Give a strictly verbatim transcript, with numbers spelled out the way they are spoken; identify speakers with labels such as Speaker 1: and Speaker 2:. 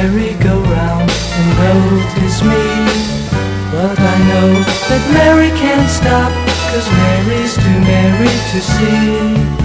Speaker 1: merry-go-round and notice me. But I know that Mary can't stop, 'cause Mary's too merry to see.